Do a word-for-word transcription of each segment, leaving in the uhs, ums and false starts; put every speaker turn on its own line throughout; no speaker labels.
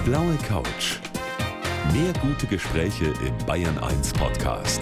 blaue Couch. Mehr gute Gespräche im Bayern eins Podcast.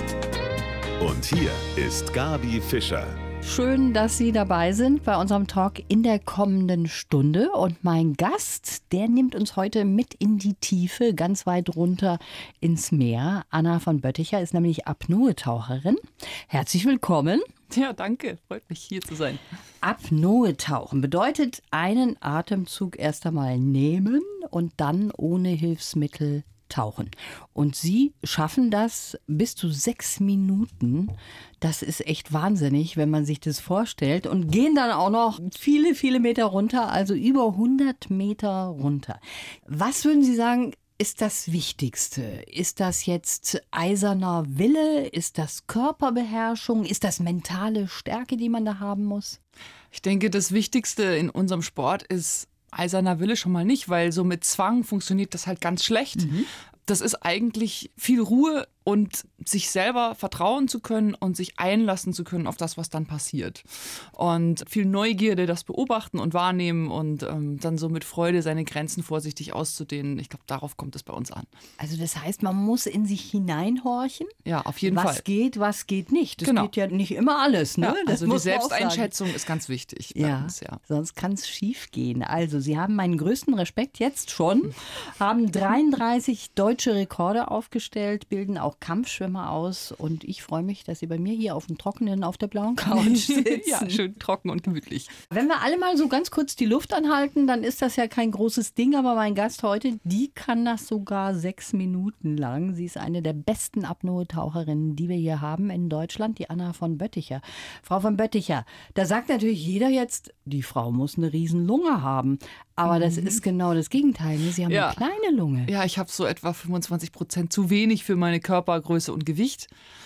Und hier ist Gabi Fischer.
Schön, dass Sie dabei sind bei unserem Talk in der kommenden Stunde. Und mein Gast, der nimmt uns heute mit in die Tiefe, ganz weit runter ins Meer. Anna von Bötticher ist nämlich Apnoe-Taucherin. Herzlich willkommen.
Ja, danke. Freut mich, hier zu sein.
Apnoe-Tauchen bedeutet einen Atemzug erst einmal nehmen und dann ohne Hilfsmittel tauchen. Und Sie schaffen das bis zu sechs Minuten. Das ist echt wahnsinnig, wenn man sich das vorstellt. Und gehen dann auch noch viele, viele Meter runter, also über hundert Meter runter. Was würden Sie sagen, ist das Wichtigste? Ist das jetzt eiserner Wille? Ist das Körperbeherrschung? Ist das mentale Stärke, die man da haben muss?
Ich denke, das Wichtigste in unserem Sport ist eiserner Wille schon mal nicht, weil so mit Zwang funktioniert das halt ganz schlecht. Mhm. Das ist eigentlich viel Ruhe und sich selber vertrauen zu können und sich einlassen zu können auf das, was dann passiert. Und viel Neugierde, das beobachten und wahrnehmen und ähm, dann so mit Freude seine Grenzen vorsichtig auszudehnen. Ich glaube, darauf kommt es bei uns an.
Also das heißt, man muss in sich hineinhorchen?
Ja, auf jeden
was
Fall.
Was geht, was geht nicht. Das
genau.
geht ja nicht immer alles. Ne?
Ja,
das
also die Selbsteinschätzung ist ganz wichtig bei
ja,
uns. Ja,
sonst kann es schief gehen. Also Sie haben meinen größten Respekt jetzt schon, haben dreiunddreißig deutsche Rekorde aufgestellt, bilden auch Kampfschwimmer aus und ich freue mich, dass Sie bei mir hier auf dem Trockenen auf der blauen Couch sitzen.
Ja, schön trocken und gemütlich.
Wenn wir alle mal so ganz kurz die Luft anhalten, dann ist das ja kein großes Ding, aber mein Gast heute, die kann das sogar sechs Minuten lang. Sie ist eine der besten Apnoe-Taucherinnen, die wir hier haben in Deutschland, die Anna von Bötticher. Frau von Bötticher, da sagt natürlich jeder jetzt, die Frau muss eine riesen Lunge haben. Aber das mhm. ist genau das Gegenteil. Sie haben ja. eine kleine Lunge.
Ja, ich habe so etwa fünfundzwanzig Prozent zu wenig für meine Körpergröße und Gewicht.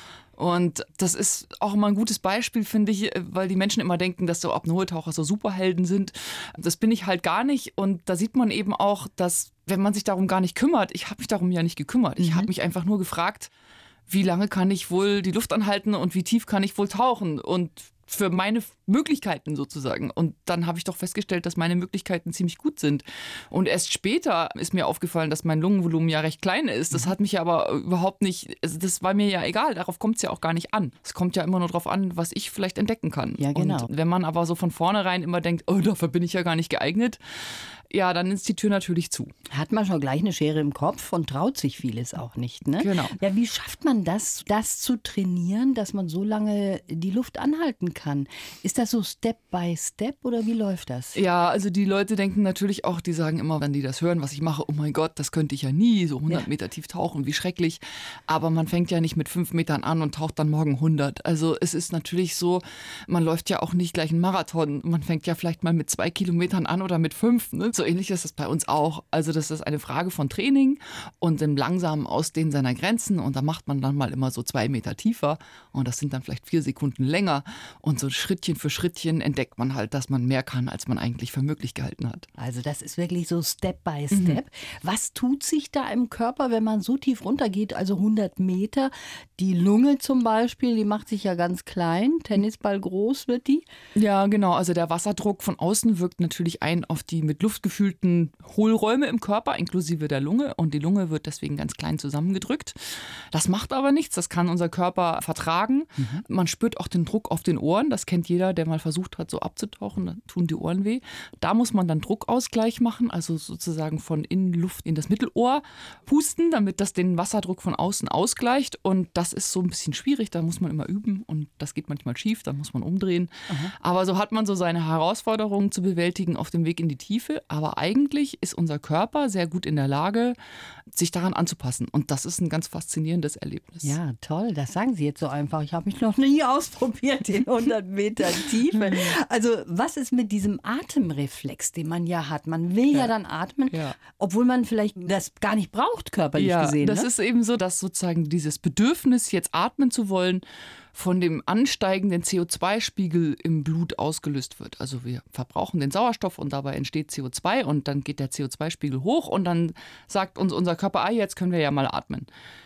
Und das ist auch immer ein gutes Beispiel, finde ich, weil die Menschen immer denken, dass so Apnoe-Taucher so Superhelden sind. Das bin ich halt gar nicht. Und da sieht man eben auch, dass, wenn man sich darum gar nicht kümmert, ich habe mich darum ja nicht gekümmert. Ich mhm. habe mich einfach nur gefragt, wie lange kann ich wohl die Luft anhalten und wie tief kann ich wohl tauchen? Und für meine Möglichkeiten sozusagen. Und dann habe ich doch festgestellt, dass meine Möglichkeiten ziemlich gut sind. Und erst später ist mir aufgefallen, dass mein Lungenvolumen ja recht klein ist. Das hat mich aber überhaupt nicht, also das war mir ja egal, darauf kommt es ja auch gar nicht an. Es kommt ja immer nur darauf an, was ich vielleicht entdecken kann.
Ja, genau.
Und wenn man aber so von vornherein immer denkt, oh, dafür bin ich ja gar nicht geeignet, ja, dann ist die Tür natürlich zu.
Hat man schon gleich eine Schere im Kopf und traut sich vieles auch nicht, ne?
Genau.
Ja, wie schafft man das, das zu trainieren, dass man so lange die Luft anhalten kann? Ist das so Step by Step oder wie läuft das?
Ja, also die Leute denken natürlich auch, die sagen immer, wenn die das hören, was ich mache, oh mein Gott, das könnte ich ja nie, so hundert ja. Meter tief tauchen, wie schrecklich. Aber man fängt ja nicht mit fünf Metern an und taucht dann morgen hundert. Also es ist natürlich so, man läuft ja auch nicht gleich einen Marathon. Man fängt ja vielleicht mal mit zwei Kilometern an oder mit fünf, ne? So ähnlich ist das bei uns auch. Also das ist eine Frage von Training und dem langsamen Ausdehnen seiner Grenzen. Und da macht man dann mal immer so zwei Meter tiefer und das sind dann vielleicht vier Sekunden länger. Und so Schrittchen für Schrittchen entdeckt man halt, dass man mehr kann, als man eigentlich für möglich gehalten hat.
Also das ist wirklich so Step by Step. Mhm. Was tut sich da im Körper, wenn man so tief runtergeht, also hundert Meter? Die Lunge zum Beispiel, die macht sich ja ganz klein. Tennisball groß wird die.
Ja, genau. Also der Wasserdruck von außen wirkt natürlich ein auf die mit Luft gefüllten Hohlräume im Körper, inklusive der Lunge. Und die Lunge wird deswegen ganz klein zusammengedrückt. Das macht aber nichts. Das kann unser Körper vertragen. Mhm. Man spürt auch den Druck auf den Ohren. Das kennt jeder, der mal versucht hat, so abzutauchen. Da tun die Ohren weh. Da muss man dann Druckausgleich machen, also sozusagen von innen Luft in das Mittelohr pusten, damit das den Wasserdruck von außen ausgleicht. Und das ist so ein bisschen schwierig. Da muss man immer üben und das geht manchmal schief. Da muss man umdrehen. Aha. Aber so hat man so seine Herausforderungen zu bewältigen auf dem Weg in die Tiefe. Aber eigentlich ist unser Körper sehr gut in der Lage, sich daran anzupassen. Und das ist ein ganz faszinierendes Erlebnis.
Ja, toll. Das sagen Sie jetzt so einfach. Ich habe mich noch nie ausprobiert in hundert Metern Tiefe. Also was ist mit diesem Atemreflex, den man ja hat? Man will ja, ja dann atmen, ja. obwohl man vielleicht das gar nicht braucht, körperlich
ja,
gesehen.
Das
ne?
ist eben so, dass sozusagen dieses Bedürfnis, jetzt atmen zu wollen, von dem ansteigenden C O zwei Spiegel im Blut ausgelöst wird. Also wir verbrauchen den Sauerstoff und dabei entsteht C O zwei und dann geht der C O zwei Spiegel hoch und dann sagt uns unser Körper, ah, jetzt können wir ja mal atmen.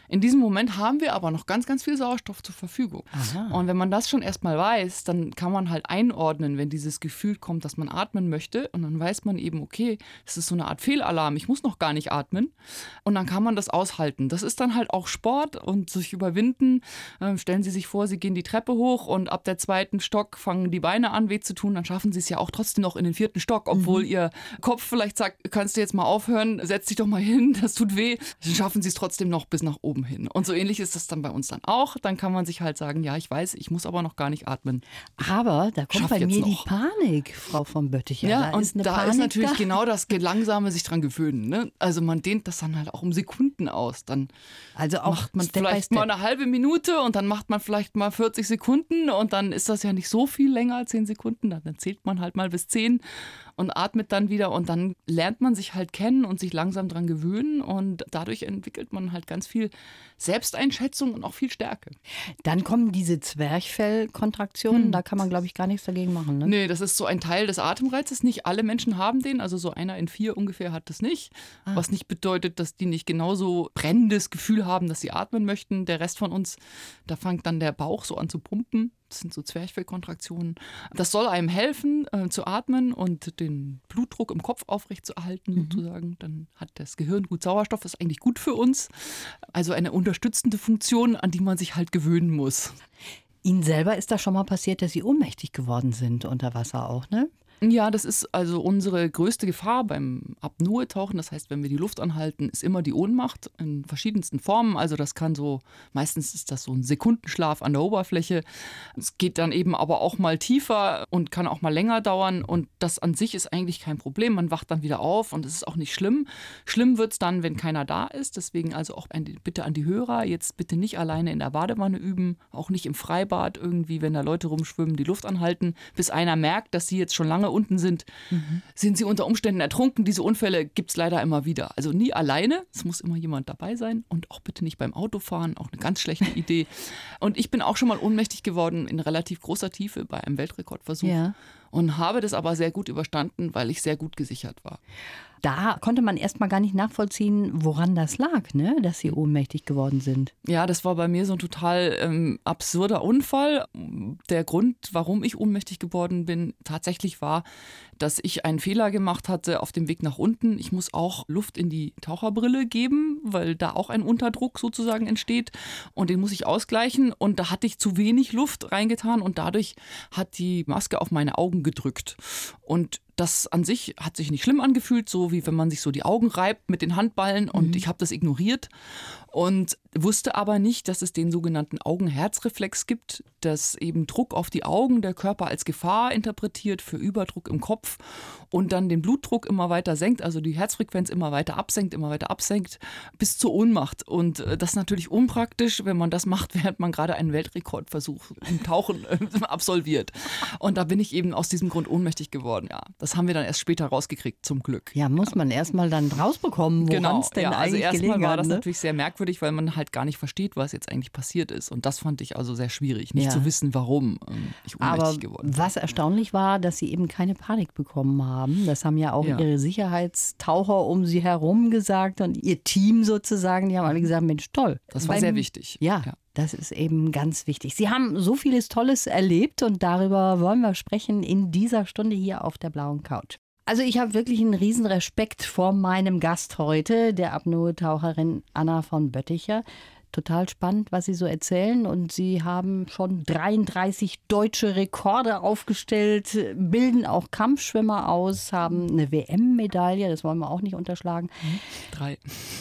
In diesem Moment haben wir aber noch ganz, ganz viel Sauerstoff zur Verfügung.
Aha.
Und wenn man das schon erstmal weiß, dann kann man halt einordnen, wenn dieses Gefühl kommt, dass man atmen möchte. Und dann weiß man eben, okay, das ist so eine Art Fehlalarm, ich muss noch gar nicht atmen. Und dann kann man das aushalten. Das ist dann halt auch Sport und sich überwinden. Ähm, stellen Sie sich vor, Sie gehen die Treppe hoch und ab der zweiten Stock fangen die Beine an weh zu tun. Dann schaffen Sie es ja auch trotzdem noch in den vierten Stock, obwohl mhm. Ihr Kopf vielleicht sagt, kannst du jetzt mal aufhören, setz dich doch mal hin, das tut weh. Dann schaffen Sie es trotzdem noch bis nach oben hin. Und so ähnlich ist das dann bei uns dann auch. Dann kann man sich halt sagen, ja, ich weiß, ich muss aber noch gar nicht atmen.
Aber da kommt
Schaff
bei
jetzt
mir
noch.
die Panik, Frau von Bötticher.
Ja,
da
und
ist eine
da
Panik
ist natürlich
da.
genau das langsame sich dran gewöhnen. Ne? Also man dehnt das dann halt auch um Sekunden aus. Dann
Also auch
macht man
Step by
vielleicht
Step.
mal eine halbe Minute und dann macht man vielleicht mal vierzig Sekunden und dann ist das ja nicht so viel länger als zehn Sekunden. Dann zählt man halt mal bis zehn und atmet dann wieder und dann lernt man sich halt kennen und sich langsam dran gewöhnen und dadurch entwickelt man halt ganz viel Selbsteinschätzung und auch viel Stärke.
Dann kommen diese Zwerchfellkontraktionen,
Hm.
da kann man, glaube ich, gar nichts dagegen machen. Ne?
Nee, das ist so ein Teil des Atemreizes. Nicht alle Menschen haben den, also so einer in vier ungefähr hat das nicht.
Ah.
Was nicht bedeutet, dass die nicht genauso brennendes Gefühl haben, dass sie atmen möchten. Der Rest von uns, da fängt dann der Bauch so an zu pumpen. Das sind so Zwerchfellkontraktionen. Das soll einem helfen, äh, zu atmen und den Blutdruck im Kopf aufrechtzuerhalten,
Mhm.
sozusagen. Dann hat das Gehirn gut Sauerstoff, ist eigentlich gut für uns. Also eine unterstützende Funktion, an die man sich halt gewöhnen muss.
Ihnen selber ist das schon mal passiert, dass Sie ohnmächtig geworden sind unter Wasser auch, ne?
Ja, das ist also unsere größte Gefahr beim Apnoe-Tauchen. Das heißt, wenn wir die Luft anhalten, ist immer die Ohnmacht in verschiedensten Formen. Also das kann so, meistens ist das so ein Sekundenschlaf an der Oberfläche. Es geht dann eben aber auch mal tiefer und kann auch mal länger dauern. Und das an sich ist eigentlich kein Problem. Man wacht dann wieder auf und es ist auch nicht schlimm. Schlimm wird es dann, wenn keiner da ist. Deswegen also auch eine Bitte an die Hörer, jetzt bitte nicht alleine in der Badewanne üben, auch nicht im Freibad irgendwie, wenn da Leute rumschwimmen, die Luft anhalten, bis einer merkt, dass sie jetzt schon lange unten sind, mhm. sind sie unter Umständen ertrunken. Diese Unfälle gibt es leider immer wieder. Also nie alleine, es muss immer jemand dabei sein und auch bitte nicht beim Autofahren, auch eine ganz schlechte Idee. Und ich bin auch schon mal ohnmächtig geworden in relativ großer Tiefe bei einem Weltrekordversuch
Ja.
und habe das aber sehr gut überstanden, weil ich sehr gut gesichert war.
Da konnte man erst mal gar nicht nachvollziehen, woran das lag, ne? Dass Sie ohnmächtig geworden sind.
Ja, das war bei mir so ein total ähm, absurder Unfall. Der Grund, warum ich ohnmächtig geworden bin, tatsächlich war, dass ich einen Fehler gemacht hatte auf dem Weg nach unten. Ich muss auch Luft in die Taucherbrille geben, weil da auch ein Unterdruck sozusagen entsteht und den muss ich ausgleichen. Und da hatte ich zu wenig Luft reingetan und dadurch hat die Maske auf meine Augen gedrückt. Und das an sich hat sich nicht schlimm angefühlt, so wie wenn man sich so die Augen reibt mit den Handballen und mhm. ich habe das ignoriert und wusste aber nicht, dass es den sogenannten Augen-Herz-Reflex gibt, dass eben Druck auf die Augen der Körper als Gefahr interpretiert für Überdruck im Kopf und dann den Blutdruck immer weiter senkt, also die Herzfrequenz immer weiter absenkt, immer weiter absenkt, bis zur Ohnmacht. Und das ist natürlich unpraktisch, wenn man das macht, während man gerade einen Weltrekordversuch im Tauchen absolviert. Und da bin ich eben aus diesem Grund ohnmächtig geworden, ja. Das haben wir dann erst später rausgekriegt, zum Glück.
Ja, muss man erst mal dann rausbekommen, woran
genau,
es denn
ja, also
eigentlich
erstmal
gelegen
war
hat.
das
Ne?
natürlich sehr merkwürdig, weil man halt gar nicht versteht, was jetzt eigentlich passiert ist. Und das fand ich also sehr schwierig, nicht
Ja.
zu wissen, warum ähm, ich ohnmächtig
Aber
geworden bin.
was erstaunlich war, dass Sie eben keine Panik bekommen haben. Das haben ja auch
Ja.
Ihre Sicherheitstaucher um Sie herum gesagt und Ihr Team sozusagen. Die haben alle gesagt, Mensch, toll.
Das war
Beim-
sehr wichtig.
Ja,
Ja.
das ist eben ganz wichtig. Sie haben so vieles Tolles erlebt und darüber wollen wir sprechen in dieser Stunde hier auf der blauen Couch. Also ich habe wirklich einen riesen Respekt vor meinem Gast heute, der Apnoe-Taucherin Anna von Bötticher. Total spannend, was Sie so erzählen. Und Sie haben schon dreiunddreißig deutsche Rekorde aufgestellt, bilden auch Kampfschwimmer aus, haben eine W M-Medaille, das wollen wir auch nicht unterschlagen.
Drei.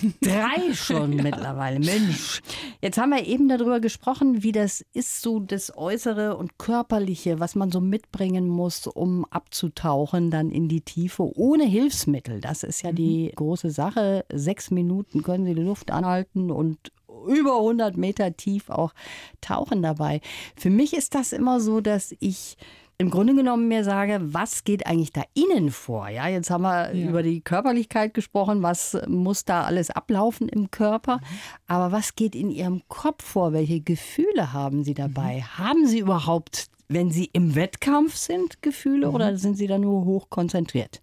Drei schon ja. mittlerweile, Mensch. Jetzt haben wir eben darüber gesprochen, wie das ist, so das Äußere und Körperliche, was man so mitbringen muss, um abzutauchen, dann in die Tiefe, ohne Hilfsmittel. Das ist ja mhm. die große Sache. Sechs Minuten können Sie die Luft anhalten und über hundert Meter tief auch tauchen dabei. Für mich ist das immer so, dass ich im Grunde genommen mir sage, was geht eigentlich da innen vor? Ja, jetzt haben wir ja. über die Körperlichkeit gesprochen, was muss da alles ablaufen im Körper? Mhm. Aber was geht in Ihrem Kopf vor? Welche Gefühle haben Sie dabei? Mhm. Haben Sie überhaupt, wenn Sie im Wettkampf sind, Gefühle mhm. oder sind Sie da nur hoch konzentriert?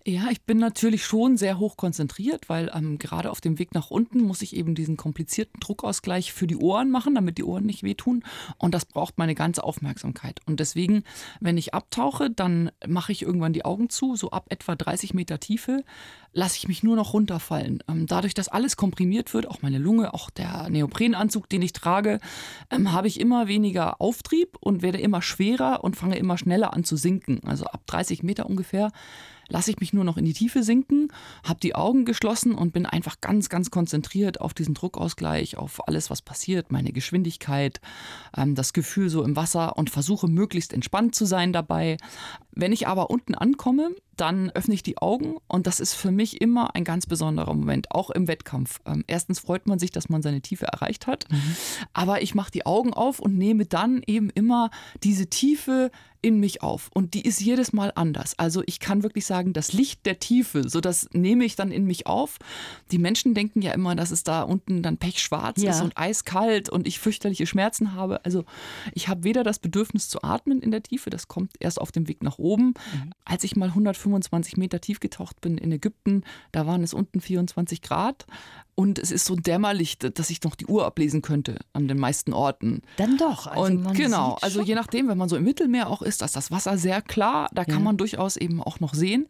Ja, ich bin natürlich schon sehr hoch konzentriert, weil ähm, gerade auf dem Weg nach unten muss ich eben diesen komplizierten Druckausgleich für die Ohren machen, damit die Ohren nicht wehtun. Und das braucht meine ganze Aufmerksamkeit. Und deswegen, wenn ich abtauche, dann mache ich irgendwann die Augen zu, so ab etwa dreißig Meter Tiefe lasse ich mich nur noch runterfallen. Ähm, dadurch, dass alles komprimiert wird, auch meine Lunge, auch der Neoprenanzug, den ich trage, ähm, habe ich immer weniger Auftrieb und werde immer schwerer und fange immer schneller an zu sinken. Also ab dreißig Meter ungefähr lasse ich mich nur noch in die Tiefe sinken, habe die Augen geschlossen und bin einfach ganz, ganz konzentriert auf diesen Druckausgleich, auf alles, was passiert, meine Geschwindigkeit, ähm, das Gefühl so im Wasser und versuche möglichst entspannt zu sein dabei. Wenn ich aber unten ankomme, dann öffne ich die Augen und das ist für mich immer ein ganz besonderer Moment, auch im Wettkampf. Ähm, erstens freut man sich, dass man seine Tiefe erreicht hat, mhm. aber ich mache die Augen auf und nehme dann eben immer diese Tiefe in mich auf und die ist jedes Mal anders. Also ich kann wirklich sagen, das Licht der Tiefe, so das nehme ich dann in mich auf. Die Menschen denken ja immer, dass es da unten dann pechschwarz ja. ist und eiskalt und ich fürchterliche Schmerzen habe. Also ich habe weder das Bedürfnis zu atmen in der Tiefe, das kommt erst auf dem Weg nach oben. Mhm. Als ich mal hundertfünfundzwanzig Meter tief getaucht bin in Ägypten, da waren es unten vierundzwanzig Grad. Und es ist so dämmerlich, dass ich noch die Uhr ablesen könnte an den meisten Orten.
Dann doch. Also
und
man
genau,
sieht
also
schon.
Je nachdem, wenn man so im Mittelmeer auch ist, ist das Wasser sehr klar. Da kann
ja.
man durchaus eben auch noch sehen.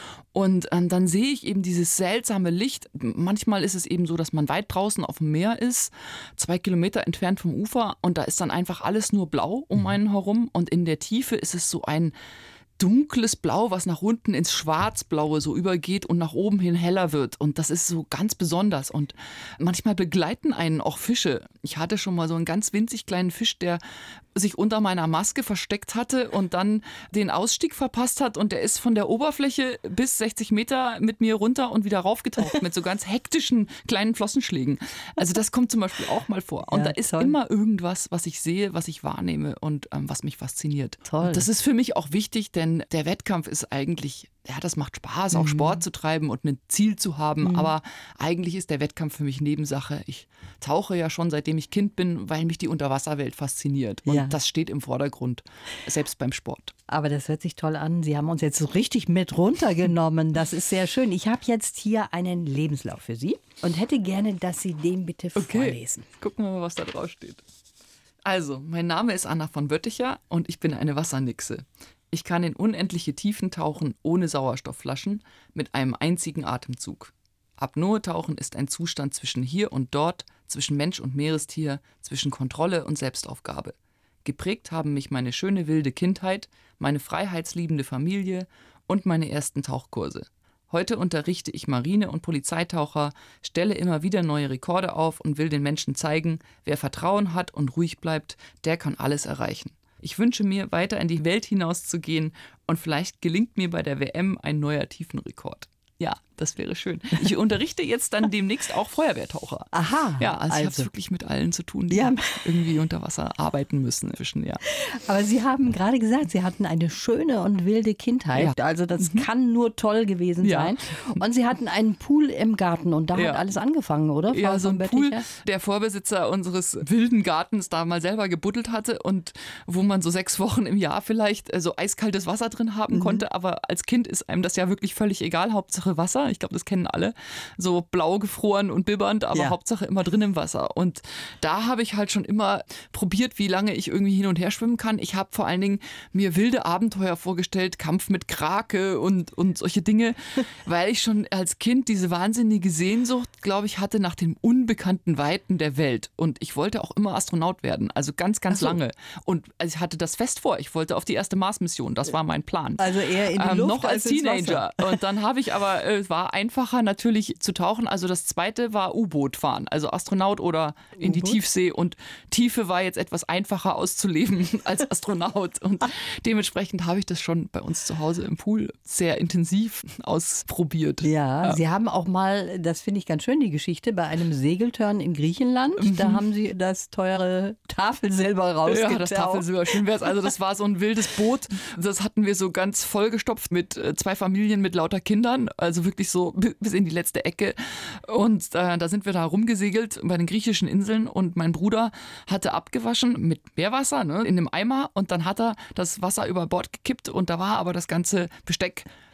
Und ähm, dann sehe ich eben dieses seltsame Licht. Manchmal ist es eben so, dass man weit draußen auf dem Meer ist, zwei Kilometer entfernt vom Ufer. Und da ist dann einfach alles nur blau um einen herum. Und in der Tiefe ist es so ein dunkles Blau, was nach unten ins Schwarzblaue so übergeht und nach oben hin heller wird. Und das ist so ganz besonders. Und manchmal begleiten einen auch Fische. Ich hatte schon mal so einen ganz winzig kleinen Fisch, der sich unter meiner Maske versteckt hatte und dann den Ausstieg verpasst hat und der ist von der Oberfläche bis sechzig Meter mit mir runter und wieder raufgetaucht mit so ganz hektischen kleinen Flossenschlägen. Also das kommt zum Beispiel auch mal vor. Und ja, da ist toll. Immer irgendwas, was ich sehe, was ich wahrnehme und ähm, was mich fasziniert.
Toll.
Und das ist für mich auch wichtig, denn der Wettkampf ist eigentlich, ja, das macht Spaß, auch mhm. Sport zu treiben und ein Ziel zu haben, mhm. aber eigentlich ist der Wettkampf für mich Nebensache. Ich tauche ja schon seitdem ich Kind bin, weil mich die Unterwasserwelt fasziniert. Und ja. das steht im Vordergrund, selbst beim Sport.
Aber das hört sich toll an. Sie haben uns jetzt so richtig mit runtergenommen. Das ist sehr schön. Ich habe jetzt hier einen Lebenslauf für Sie und hätte gerne, dass Sie den bitte
okay.
vorlesen.
Gucken wir mal, was da drauf steht. Also, mein Name ist Anna von Bötticher und ich bin eine Wassernixe. Ich kann in unendliche Tiefen tauchen, ohne Sauerstoffflaschen, mit einem einzigen Atemzug. Apnoe-Tauchen ist ein Zustand zwischen hier und dort, zwischen Mensch und Meerestier, zwischen Kontrolle und Selbstaufgabe. Geprägt haben mich meine schöne wilde Kindheit, meine freiheitsliebende Familie und meine ersten Tauchkurse. Heute unterrichte ich Marine- und Polizeitaucher, stelle immer wieder neue Rekorde auf und will den Menschen zeigen, wer Vertrauen hat und ruhig bleibt, der kann alles erreichen. Ich wünsche mir, weiter in die Welt hinauszugehen und vielleicht gelingt mir bei der W M ein neuer Tiefenrekord. Ja, das wäre schön. Ich unterrichte jetzt dann demnächst auch Feuerwehrtaucher.
Aha.
Ja, also, also. ich habe es wirklich mit allen zu tun, die ja. irgendwie unter Wasser arbeiten müssen inzwischen, ja.
Aber Sie haben gerade gesagt, Sie hatten eine schöne und wilde Kindheit. Ja. Also das mhm. kann nur toll gewesen ja. sein. Und Sie hatten einen Pool im Garten und da ja. hat alles angefangen, oder? Frau
ja, so ein
Bötticher?
Pool, der Vorbesitzer unseres wilden Gartens da mal selber gebuddelt hatte und wo man so sechs Wochen im Jahr vielleicht so eiskaltes Wasser drin haben mhm. konnte. Aber als Kind ist einem das ja wirklich völlig egal. Hauptsache Wasser. Ich glaube, das kennen alle. So blau gefroren und bibbernd, aber ja. Hauptsache immer drin im Wasser. Und da habe ich halt schon immer probiert, wie lange ich irgendwie hin und her schwimmen kann. Ich habe vor allen Dingen mir wilde Abenteuer vorgestellt, Kampf mit Krake und, und solche Dinge, weil ich schon als Kind diese wahnsinnige Sehnsucht, glaube ich, hatte nach den unbekannten Weiten der Welt. Und ich wollte auch immer Astronaut werden, also ganz, ganz so. lange. Und ich hatte das fest vor. Ich wollte auf die erste Mars-Mission. Das war mein Plan.
Also eher in die
ähm,
Luft
noch als, als Teenager. Und dann habe ich aber, es äh, war einfacher natürlich zu tauchen. Also das zweite war U-Boot fahren, also Astronaut oder in U-Boot? Die Tiefsee. Und Tiefe war jetzt etwas einfacher auszuleben als Astronaut. Und dementsprechend habe ich das schon bei uns zu Hause im Pool sehr intensiv ausprobiert.
Ja, ja. Sie haben auch mal, das finde ich ganz schön, die Geschichte, bei einem Segeltörn in Griechenland, mhm. da haben Sie das teure Tafelsilber rausgetaucht.
Ja, das Tafelsilber, schön wär's. Also das war so ein wildes Boot. Das hatten wir so ganz vollgestopft mit zwei Familien mit lauter Kindern. Also wirklich so bis in die letzte Ecke. Und äh, da sind wir da rumgesegelt bei den griechischen Inseln und mein Bruder hatte abgewaschen mit Meerwasser, ne, in einem Eimer und dann hat er das Wasser über Bord gekippt und da war aber das ganze Besteck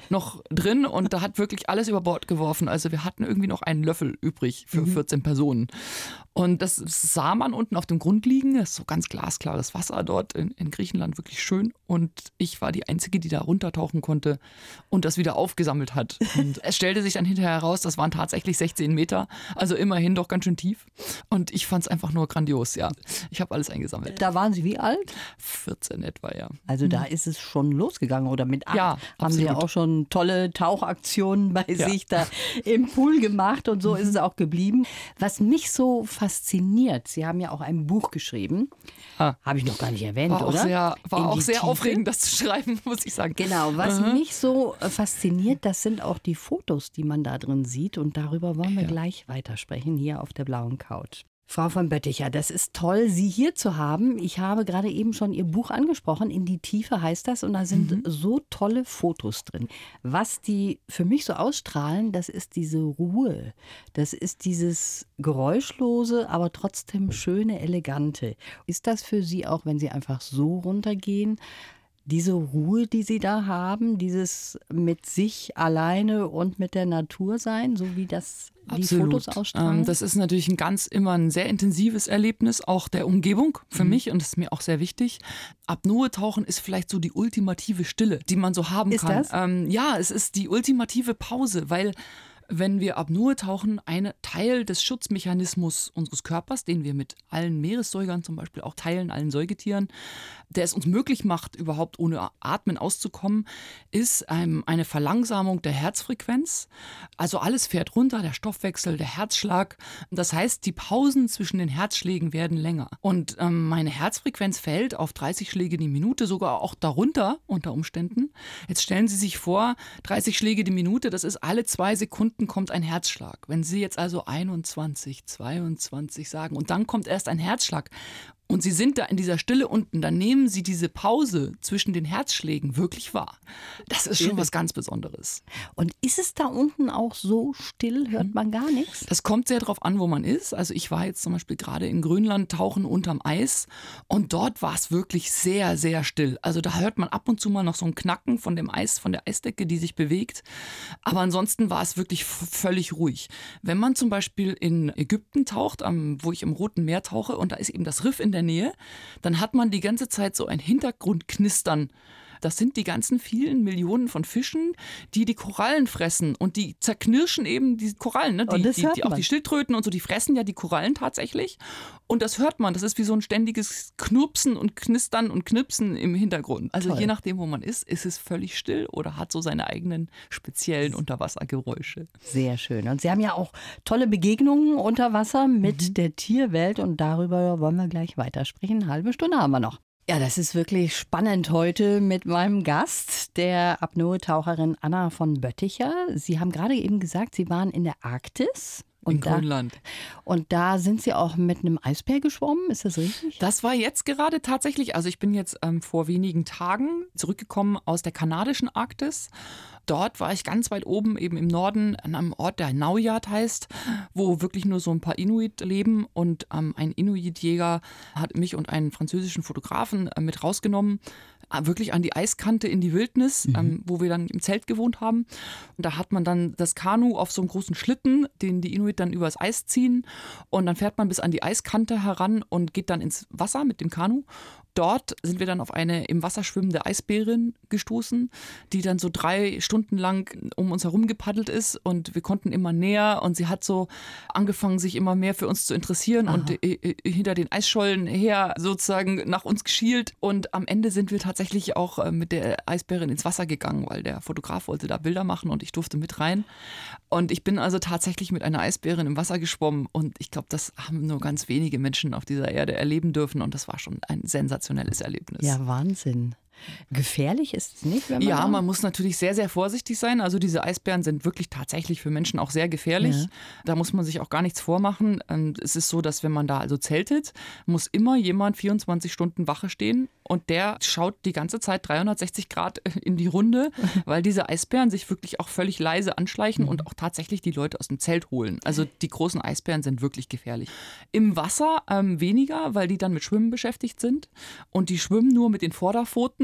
noch drin und da hat wirklich alles über Bord geworfen. Also wir hatten irgendwie noch einen Löffel übrig für vierzehn Personen. Und das sah man unten auf dem Grund liegen. Das ist so ganz glasklares Wasser dort in, in Griechenland, wirklich schön. Und ich war die Einzige, die da runtertauchen konnte und das wieder aufgesammelt hat. Und es stellte sich dann hinterher heraus, das waren tatsächlich sechzehn Meter. Also immerhin doch ganz schön tief. Und ich fand es einfach nur grandios, ja. Ich habe alles eingesammelt.
Da waren Sie wie alt?
vierzehn etwa, ja.
Also da ist es schon losgegangen oder mit acht
Ja,
haben Sie ja
absolut.
auch schon tolle Tauchaktionen bei
Ja.
sich da im Pool gemacht und so ist es auch geblieben. Was mich so fasziniert, Sie haben ja auch ein Buch geschrieben,
Ah.
habe ich noch gar nicht erwähnt,
War auch
oder?
sehr, war
In
auch
die
sehr
Tiefe.
aufregend, das zu schreiben, muss ich sagen.
Genau, was
Mhm.
mich so äh, fasziniert, das sind auch die Fotos, die man da drin sieht und darüber wollen wir
Ja.
gleich weitersprechen hier auf der blauen Couch. Frau von Bötticher, das ist toll, Sie hier zu haben. Ich habe gerade eben schon Ihr Buch angesprochen, In die Tiefe heißt das und da sind
Mhm.
so tolle Fotos drin. Was die für mich so ausstrahlen, das ist diese Ruhe, das ist dieses geräuschlose, aber trotzdem schöne, elegante. Ist das für Sie auch, wenn Sie einfach so runtergehen, diese Ruhe, die Sie da haben, dieses mit sich alleine und mit der Natur sein, so wie das die Fotos ausstrahlen?
Ähm, das ist natürlich ein ganz immer ein sehr intensives Erlebnis, auch der Umgebung für
Mhm.
mich und das ist mir auch sehr wichtig. Apnoe-Tauchen ist vielleicht so die ultimative Stille, die man so haben
Ist
kann.
das?
Ähm, ja, es ist die ultimative Pause, weil wenn wir Apnoe tauchen, ein Teil des Schutzmechanismus unseres Körpers, den wir mit allen Meeressäugern zum Beispiel auch teilen, allen Säugetieren, der es uns möglich macht, überhaupt ohne Atmen auszukommen, ist ähm, eine Verlangsamung der Herzfrequenz. Also alles fährt runter, der Stoffwechsel, der Herzschlag. Das heißt, die Pausen zwischen den Herzschlägen werden länger. Und ähm, meine Herzfrequenz fällt auf dreißig Schläge die Minute, sogar auch darunter unter Umständen. Jetzt stellen Sie sich vor, dreißig Schläge die Minute, das ist alle zwei Sekunden kommt ein Herzschlag. Wenn Sie jetzt also einundzwanzig, zweiundzwanzig sagen und dann kommt erst ein Herzschlag und Sie sind da in dieser Stille unten, dann nehmen Sie diese Pause zwischen den Herzschlägen wirklich wahr. Das ist schon was ganz Besonderes.
Und ist es da unten auch so still, hört man gar nichts?
Das kommt sehr darauf an, wo man ist. Also ich war jetzt zum Beispiel gerade in Grönland tauchen unterm Eis und dort war es wirklich sehr, sehr still. Also da hört man ab und zu mal noch so ein Knacken von dem Eis, von der Eisdecke, die sich bewegt. Aber ansonsten war es wirklich f- völlig ruhig. Wenn man zum Beispiel in Ägypten taucht, am, wo ich im Roten Meer tauche und da ist eben das Riff in der Nähe, dann hat man die ganze Zeit so ein Hintergrundknistern. Das sind die ganzen vielen Millionen von Fischen, die die Korallen fressen und die zerknirschen eben die Korallen. Ne? Die,
Und das
die,
hört
die, auch
man.
die Schildkröten und so, die fressen ja die Korallen tatsächlich. Und das hört man. Das ist wie so ein ständiges Knurpsen und Knistern und Knipsen im Hintergrund. Also
Toll.
je nachdem, wo man ist, ist es völlig still oder hat so seine eigenen speziellen Unterwassergeräusche.
Sehr schön. Und Sie haben ja auch tolle Begegnungen unter Wasser mit der Tierwelt und darüber wollen wir gleich weitersprechen. Eine halbe Stunde haben wir noch. Ja, das ist wirklich spannend heute mit meinem Gast, der Apnoe-Taucherin Anna von Bötticher. Sie haben gerade eben gesagt, Sie waren in der Arktis. Und
In
da,
Grönland.
und da sind Sie auch mit einem Eisbär geschwommen, ist das richtig?
Das war jetzt gerade tatsächlich, also ich bin jetzt ähm, vor wenigen Tagen zurückgekommen aus der kanadischen Arktis. Dort war ich ganz weit oben, eben im Norden, an einem Ort, der Naujat heißt, wo wirklich nur so ein paar Inuit leben. Und ähm, ein Inuit-Jäger hat mich und einen französischen Fotografen äh, mit rausgenommen, äh, wirklich an die Eiskante in die Wildnis, ähm, wo wir dann im Zelt gewohnt haben. Und da hat man dann das Kanu auf so einem großen Schlitten, den die Inuit dann übers Eis ziehen. Und dann fährt man bis an die Eiskante heran und geht dann ins Wasser mit dem Kanu. Dort sind wir dann auf eine im Wasser schwimmende Eisbärin gestoßen, die dann so drei Stunden lang um uns herum gepaddelt ist und wir konnten immer näher und sie hat so angefangen, sich immer mehr für uns zu interessieren
Aha.
und äh, äh, hinter den Eisschollen her sozusagen nach uns geschielt und am Ende sind wir tatsächlich auch äh, mit der Eisbärin ins Wasser gegangen, weil der Fotograf wollte da Bilder machen und ich durfte mit rein und ich bin also tatsächlich mit einer Eisbärin im Wasser geschwommen und ich glaube, das haben nur ganz wenige Menschen auf dieser Erde erleben dürfen und das war schon ein sensationelles Erlebnis.
Ja, Wahnsinn. Gefährlich ist es nicht, wenn man
Ja,
da-
man muss natürlich sehr, sehr vorsichtig sein. Also diese Eisbären sind wirklich tatsächlich für Menschen auch sehr gefährlich.
Ja.
Da muss man sich auch gar nichts vormachen. Ähm, Es ist so, dass wenn man da also zeltet, muss immer jemand vierundzwanzig Stunden Wache stehen und der schaut die ganze Zeit dreihundertsechzig Grad in die Runde, weil diese Eisbären sich wirklich auch völlig leise anschleichen und auch tatsächlich die Leute aus dem Zelt holen. Also die großen Eisbären sind wirklich gefährlich. Im Wasser ähm, weniger, weil die dann mit Schwimmen beschäftigt sind und die schwimmen nur mit den Vorderpfoten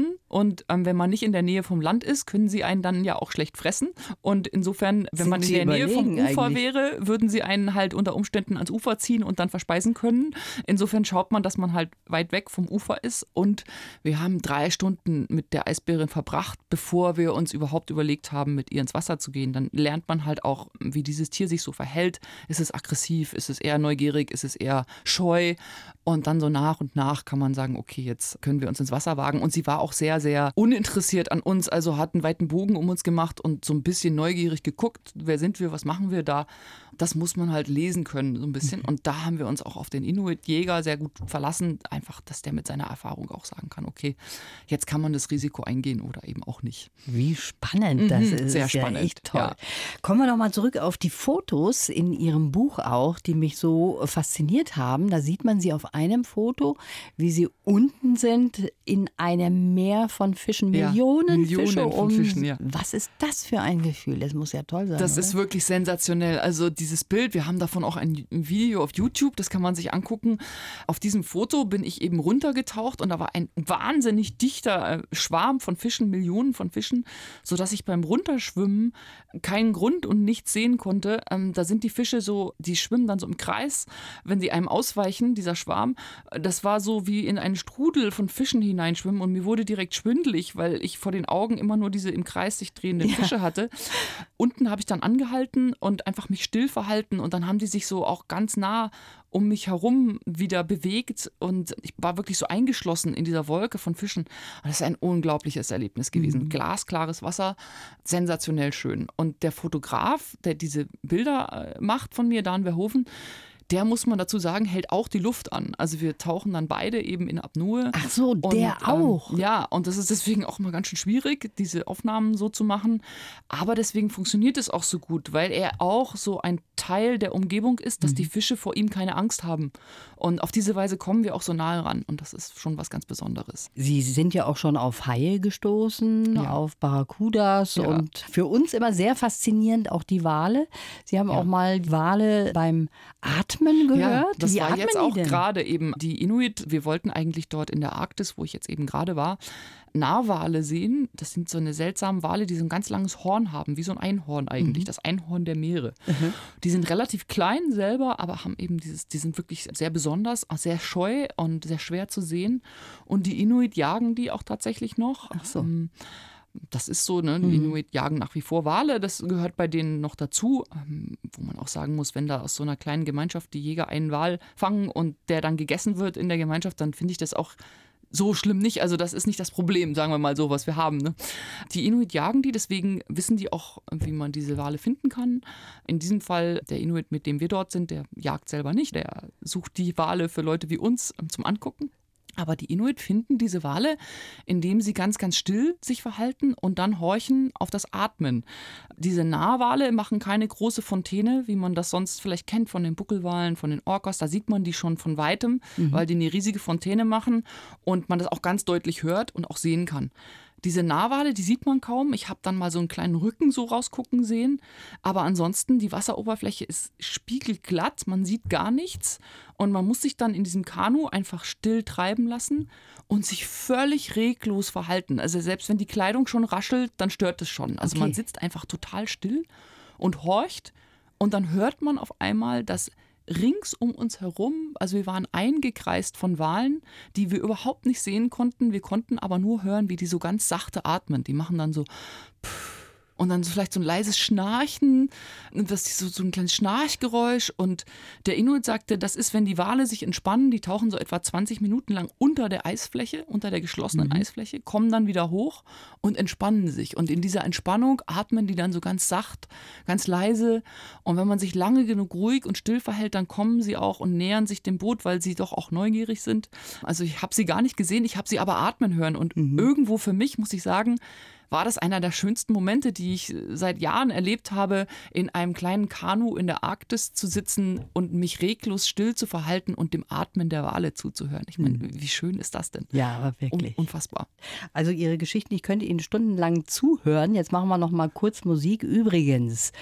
können. Und ähm, wenn man nicht in der Nähe vom Land ist, können sie einen dann ja auch schlecht fressen. Und insofern, wenn
Sind
man in
sie
der Nähe vom
überlegen
Ufer
eigentlich?
wäre, würden sie einen halt unter Umständen ans Ufer ziehen und dann verspeisen können. Insofern schaut man, dass man halt weit weg vom Ufer ist. Und wir haben drei Stunden mit der Eisbärin verbracht, bevor wir uns überhaupt überlegt haben, mit ihr ins Wasser zu gehen. Dann lernt man halt auch, wie dieses Tier sich so verhält. Ist es aggressiv? Ist es eher neugierig? Ist es eher scheu? Und dann so nach und nach kann man sagen, okay, jetzt können wir uns ins Wasser wagen. Und sie war auch sehr, sehr uninteressiert an uns, also hat einen weiten Bogen um uns gemacht und so ein bisschen neugierig geguckt, wer sind wir, was machen wir da. Das muss man halt lesen können, so ein bisschen. Und da haben wir uns auch auf den Inuit-Jäger sehr gut verlassen, einfach, dass der mit seiner Erfahrung auch sagen kann, okay, jetzt kann man das Risiko eingehen oder eben auch nicht.
Wie spannend das
Mhm,
ist.
sehr
Ja,
spannend,
echt toll.
ja.
Kommen wir noch mal zurück auf die Fotos in Ihrem Buch auch, die mich so fasziniert haben. Da sieht man sie auf einem Foto, wie sie unten sind in einem Meer von Fischen.
Ja,
Millionen,
Millionen
Fische
von
um.
Fischen, ja.
Was ist das für ein Gefühl? Das muss ja toll sein.
Das
oder?
ist wirklich sensationell. Also dieses Bild, wir haben davon auch ein Video auf YouTube, das kann man sich angucken. Auf diesem Foto bin ich eben runtergetaucht und da war ein wahnsinnig dichter Schwarm von Fischen, Millionen von Fischen, sodass ich beim Runterschwimmen keinen Grund und nichts sehen konnte. Ähm, da sind die Fische so, die schwimmen dann so im Kreis, wenn sie einem ausweichen, dieser Schwarm. Das war so wie in einen Strudel von Fischen hineinschwimmen und mir wurde direkt schwindelig, weil ich vor den Augen immer nur diese im Kreis sich drehenden Fische hatte. Unten habe ich dann angehalten und einfach mich still verhalten und dann haben die sich so auch ganz nah um mich herum wieder bewegt und ich war wirklich so eingeschlossen in dieser Wolke von Fischen. Und das ist ein unglaubliches Erlebnis gewesen. Mhm. Glasklares Wasser, sensationell schön. Und der Fotograf, der diese Bilder macht von mir, Dan Verhoeven, der, muss man dazu sagen, hält auch die Luft an. Also wir tauchen dann beide eben in Apnoe.
Ach so, der
und,
auch.
Ähm, ja, und das ist deswegen auch mal ganz schön schwierig, diese Aufnahmen so zu machen. Aber deswegen funktioniert es auch so gut, weil er auch so ein Teil der Umgebung ist, dass mhm. die Fische vor ihm keine Angst haben. Und auf diese Weise kommen wir auch so nahe ran. Und das ist schon was ganz Besonderes.
Sie sind ja auch schon auf Haie gestoßen,
Ja.
auf Barracudas
Ja.
und für uns immer sehr faszinierend auch die Wale. Sie haben
Ja.
auch mal Wale beim Atmen gehört.
Ja, das
Wie
war
atmen
jetzt
die
auch
denn?
gerade eben die Inuit. Wir wollten eigentlich dort in der Arktis, wo ich jetzt eben gerade war, Narwale sehen. Das sind so eine seltsame Wale, die so ein ganz langes Horn haben, wie so ein Einhorn eigentlich,
Mhm.
das Einhorn der Meere. Mhm. Die sind relativ klein selber, aber haben eben dieses, die sind wirklich sehr besonders, auch sehr scheu und sehr schwer zu sehen. Und die Inuit jagen die auch tatsächlich noch.
Ach so.
Ähm, Das ist so, ne? Die Inuit jagen nach wie vor Wale, das gehört bei denen noch dazu, ähm, wo man auch sagen muss, wenn da aus so einer kleinen Gemeinschaft die Jäger einen Wal fangen und der dann gegessen wird in der Gemeinschaft, dann finde ich das auch so schlimm nicht. Also das ist nicht das Problem, sagen wir mal so, was wir haben. Ne? Die Inuit jagen die, deswegen wissen die auch, wie man diese Wale finden kann. In diesem Fall, der Inuit, mit dem wir dort sind, der jagt selber nicht, der sucht die Wale für Leute wie uns ähm, zum Angucken. Aber die Inuit finden diese Wale, indem sie ganz, ganz still sich verhalten und dann horchen auf das Atmen. Diese Narwale machen keine große Fontäne, wie man das sonst vielleicht kennt von den Buckelwalen, von den Orcas. Da sieht man die schon von Weitem, mhm. weil die eine riesige Fontäne machen und man das auch ganz deutlich hört und auch sehen kann. Diese Narwale, die sieht man kaum. Ich habe dann mal so einen kleinen Rücken so rausgucken sehen. Aber ansonsten, die Wasseroberfläche ist spiegelglatt. Man sieht gar nichts. Und man muss sich dann in diesem Kanu einfach still treiben lassen und sich völlig reglos verhalten. Also selbst wenn die Kleidung schon raschelt, dann stört es schon. Also
Okay.
man sitzt einfach total still und horcht. Und dann hört man auf einmal, dass rings um uns herum, also wir waren eingekreist von Walen, die wir überhaupt nicht sehen konnten. Wir konnten aber nur hören, wie die so ganz sachte atmen. Die machen dann so pff, und dann so vielleicht so ein leises Schnarchen, das ist so, so ein kleines Schnarchgeräusch. Und der Inuit sagte, das ist, wenn die Wale sich entspannen, die tauchen so etwa zwanzig Minuten lang unter der Eisfläche, unter der geschlossenen mhm. Eisfläche, kommen dann wieder hoch und entspannen sich. Und in dieser Entspannung atmen die dann so ganz sacht, ganz leise. Und wenn man sich lange genug ruhig und still verhält, dann kommen sie auch und nähern sich dem Boot, weil sie doch auch neugierig sind. Also ich habe sie gar nicht gesehen, ich habe sie aber atmen hören. Und mhm. irgendwo für mich, muss ich sagen, war das einer der schönsten Momente, die ich seit Jahren erlebt habe, in einem kleinen Kanu in der Arktis zu sitzen und mich reglos still zu verhalten und dem Atmen der Wale zuzuhören. Ich meine, mhm. wie schön ist das denn?
Ja, aber wirklich.
Un- unfassbar.
Also Ihre Geschichten, ich könnte Ihnen stundenlang zuhören. Jetzt machen wir noch mal kurz Musik. Übrigens,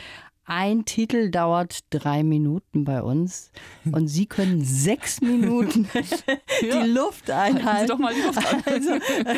ein Titel dauert drei Minuten bei uns und Sie können sechs Minuten die
Ja.
Luft
Halten Sie
einhalten.
doch mal die Luft an.
Also,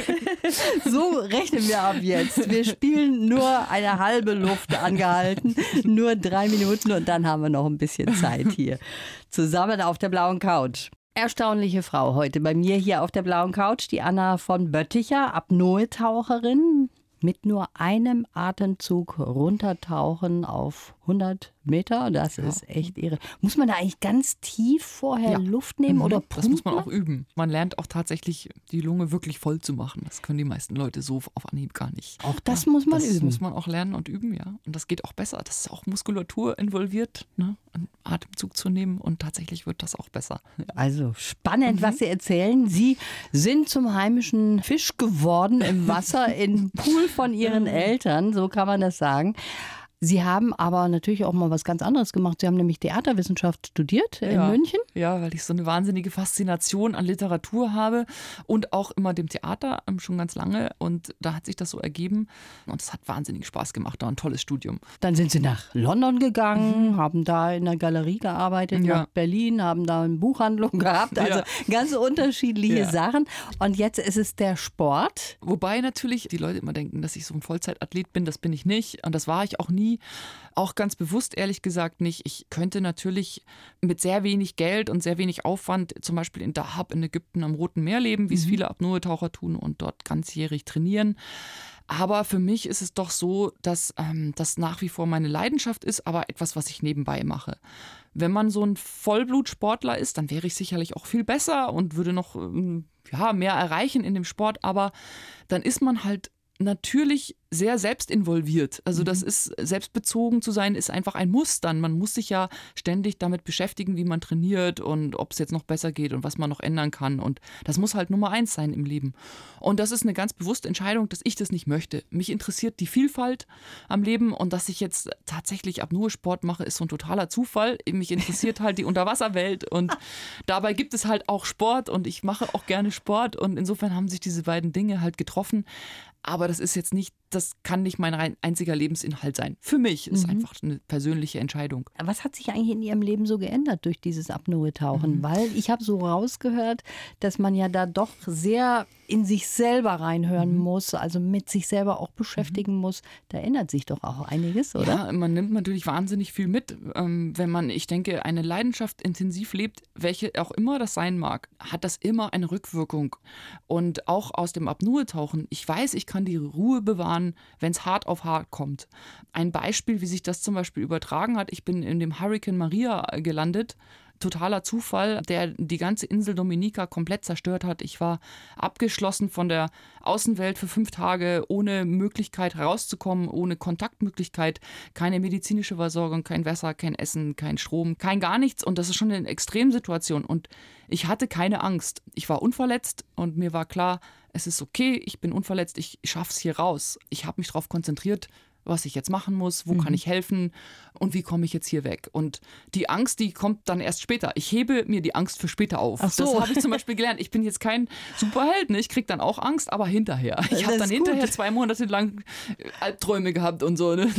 so rechnen wir ab jetzt. Wir spielen nur eine halbe Luft angehalten, nur drei Minuten und dann haben wir noch ein bisschen Zeit hier. Zusammen auf der blauen Couch. Erstaunliche Frau heute bei mir hier auf der blauen Couch, die Anna von Bötticher, Apnoe-Taucherin. Mit nur einem Atemzug runtertauchen auf hundert Meter, das
Ja.
ist echt irre. Muss man da eigentlich ganz tief vorher
Ja.
Luft nehmen
Mhm.
oder
Das muss man
pumpen?
auch üben. Man lernt auch tatsächlich, die Lunge wirklich voll zu machen. Das können die meisten Leute so auf Anhieb gar nicht.
Auch das muss man
das
üben.
muss man auch lernen und üben, ja. Und das geht auch besser. Das ist auch Muskulatur involviert, ne? Einen Atemzug zu nehmen und tatsächlich wird das auch besser. Ja.
Also spannend, was Sie erzählen. Sie sind zum heimischen Fisch geworden im Wasser, im Pool von Ihren Eltern, so kann man das sagen. Sie haben aber natürlich auch mal was ganz anderes gemacht. Sie haben nämlich Theaterwissenschaft studiert in
Ja.
München.
Ja, weil ich so eine wahnsinnige Faszination an Literatur habe und auch immer dem Theater ähm, schon ganz lange. Und da hat sich das so ergeben und es hat wahnsinnig Spaß gemacht. Da ein tolles Studium.
Dann sind Sie nach London gegangen, haben da in der Galerie gearbeitet,
Ja.
nach Berlin, haben da eine Buchhandlung gehabt. Also
Ja.
ganz unterschiedliche
Ja.
Sachen. Und jetzt ist es der Sport.
Wobei natürlich die Leute immer denken, dass ich so ein Vollzeitathlet bin. Das bin ich nicht und das war ich auch nie. Auch ganz bewusst, ehrlich gesagt, nicht. Ich könnte natürlich mit sehr wenig Geld und sehr wenig Aufwand zum Beispiel in Dahab in Ägypten am Roten Meer leben, wie es viele Apnoe-Taucher tun und dort ganzjährig trainieren. Aber für mich ist es doch so, dass ähm, das nach wie vor meine Leidenschaft ist, aber etwas, was ich nebenbei mache. Wenn man so ein Vollblutsportler ist, dann wäre ich sicherlich auch viel besser und würde noch ähm, ja, mehr erreichen in dem Sport. Aber dann ist man halt natürlich sehr selbstinvolviert. Also das ist, selbstbezogen zu sein, ist einfach ein Muss dann. Man muss sich ja ständig damit beschäftigen, wie man trainiert und ob es jetzt noch besser geht und was man noch ändern kann. Und das muss halt Nummer eins sein im Leben. Und das ist eine ganz bewusste Entscheidung, dass ich das nicht möchte. Mich interessiert die Vielfalt am Leben und dass ich jetzt tatsächlich Apnoe-Sport mache, ist so ein totaler Zufall. Mich interessiert halt die Unterwasserwelt und dabei gibt es halt auch Sport und ich mache auch gerne Sport und insofern haben sich diese beiden Dinge halt getroffen. Aber das ist jetzt nicht, das kann nicht mein rein einziger Lebensinhalt sein. Für mich ist einfach eine persönliche Entscheidung.
Was hat sich eigentlich in Ihrem Leben so geändert durch dieses Apnoe-Tauchen?
Mhm.
Weil ich habe so rausgehört, dass man ja da doch sehr in sich selber reinhören
Mhm.
muss, also mit sich selber auch beschäftigen muss. Da ändert sich doch auch einiges, oder?
Ja, man nimmt natürlich wahnsinnig viel mit, ähm, wenn man, ich denke, eine Leidenschaft intensiv lebt, welche auch immer das sein mag, hat das immer eine Rückwirkung. Und auch aus dem Apnoe-Tauchen, ich weiß, ich kann die Ruhe bewahren, wenn es hart auf hart kommt. Ein Beispiel, wie sich das zum Beispiel übertragen hat, ich bin in dem Hurricane Maria gelandet, totaler Zufall, der die ganze Insel Dominica komplett zerstört hat. Ich war abgeschlossen von der Außenwelt für fünf Tage, ohne Möglichkeit rauszukommen, ohne Kontaktmöglichkeit, keine medizinische Versorgung, kein Wasser, kein Essen, kein Strom, kein gar nichts. Und das ist schon eine Extremsituation. Und ich hatte keine Angst. Ich war unverletzt und mir war klar, es ist okay, ich bin unverletzt, ich schaff's hier raus. Ich habe mich darauf konzentriert, was ich jetzt machen muss, wo kann ich helfen und wie komme ich jetzt hier weg. Und die Angst, die kommt dann erst später. Ich hebe mir die Angst für später auf.
Ach so.
Das habe ich zum Beispiel gelernt. Ich bin jetzt kein Superheld, ne? Ich kriege dann auch Angst, aber hinterher. Ich
Das
habe dann
ist
hinterher
gut.
zwei Monate lang Albträume gehabt und so, ne?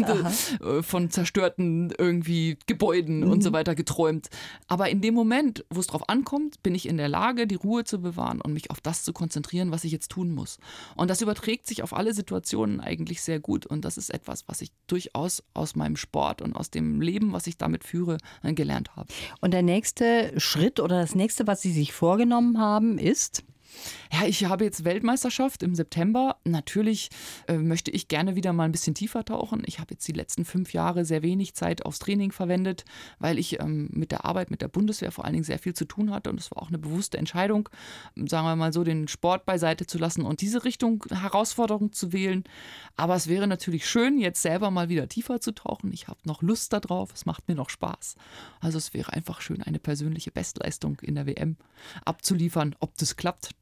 Von zerstörten irgendwie Gebäuden und so weiter geträumt. Aber in dem Moment, wo es drauf ankommt, bin ich in der Lage, die Ruhe zu bewahren und mich auf das zu konzentrieren, was ich jetzt tun muss. Und das überträgt sich auf alle Situationen eigentlich sehr gut. Und das ist etwas, was ich durchaus aus meinem Sport und aus dem Leben, was ich damit führe, gelernt habe.
Und der nächste Schritt oder das nächste, was Sie sich vorgenommen haben, ist?
Ja, ich habe jetzt Weltmeisterschaft im September. Natürlich äh, möchte ich gerne wieder mal ein bisschen tiefer tauchen. Ich habe jetzt die letzten fünf Jahre sehr wenig Zeit aufs Training verwendet, weil ich ähm, mit der Arbeit mit der Bundeswehr vor allen Dingen sehr viel zu tun hatte. Und es war auch eine bewusste Entscheidung, sagen wir mal so, den Sport beiseite zu lassen und diese Richtung Herausforderung zu wählen. Aber es wäre natürlich schön, jetzt selber mal wieder tiefer zu tauchen. Ich habe noch Lust darauf, es macht mir noch Spaß. Also es wäre einfach schön, eine persönliche Bestleistung in der W M abzuliefern. Ob das klappt,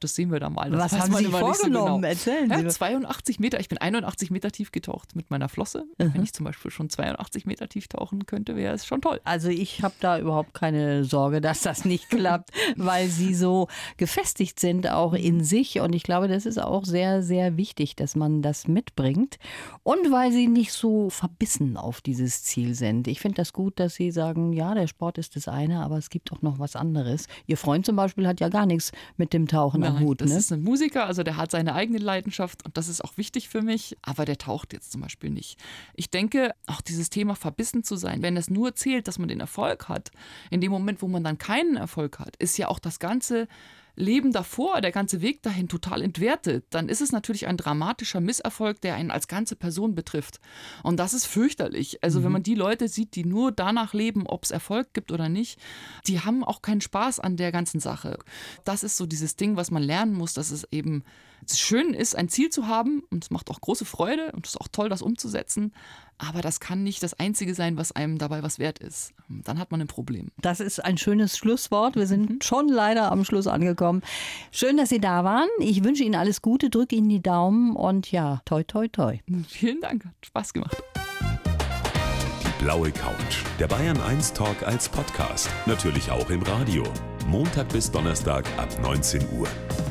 das sehen wir dann mal. Das
Was
weiß
haben
man
Sie
immer nicht so
vorgenommen?
genau.
Erzählen Sie.
Ja, zweiundachtzig Meter, ich bin einundachtzig Meter tief getaucht mit meiner Flosse.
Mhm.
Wenn ich zum Beispiel schon zweiundachtzig Meter tief tauchen könnte, wäre es schon toll.
Also ich habe da überhaupt keine Sorge, dass das nicht klappt, weil Sie so gefestigt sind auch in sich. Und ich glaube, das ist auch sehr, sehr wichtig, dass man das mitbringt. Und weil Sie nicht so verbissen auf dieses Ziel sind. Ich finde das gut, dass Sie sagen, ja, der Sport ist das eine, aber es gibt auch noch was anderes. Ihr Freund zum Beispiel hat ja gar nichts mit dem Tauchen am
Nein,
Hut.
das
Ne?
ist ein Musiker, also der hat seine eigene Leidenschaft und das ist auch wichtig für mich, aber der taucht jetzt zum Beispiel nicht. Ich denke, auch dieses Thema verbissen zu sein, wenn es nur zählt, dass man den Erfolg hat, in dem Moment, wo man dann keinen Erfolg hat, ist ja auch das ganze Leben davor, der ganze Weg dahin total entwertet, dann ist es natürlich ein dramatischer Misserfolg, der einen als ganze Person betrifft. Und das ist fürchterlich. Also mhm. wenn man die Leute sieht, die nur danach leben, ob es Erfolg gibt oder nicht, die haben auch keinen Spaß an der ganzen Sache. Das ist so dieses Ding, was man lernen muss, dass es eben schön ist, ein Ziel zu haben und es macht auch große Freude und es ist auch toll, das umzusetzen. Aber das kann nicht das Einzige sein, was einem dabei was wert ist. Dann hat man ein Problem.
Das ist ein schönes Schlusswort. Wir sind mhm. schon leider am Schluss angekommen. Schön, dass Sie da waren. Ich wünsche Ihnen alles Gute, drücke Ihnen die Daumen und ja, toi, toi, toi.
Vielen Dank, hat Spaß gemacht.
Die blaue Couch, der Bayern eins Talk als Podcast. Natürlich auch im Radio. Montag bis Donnerstag ab neunzehn Uhr.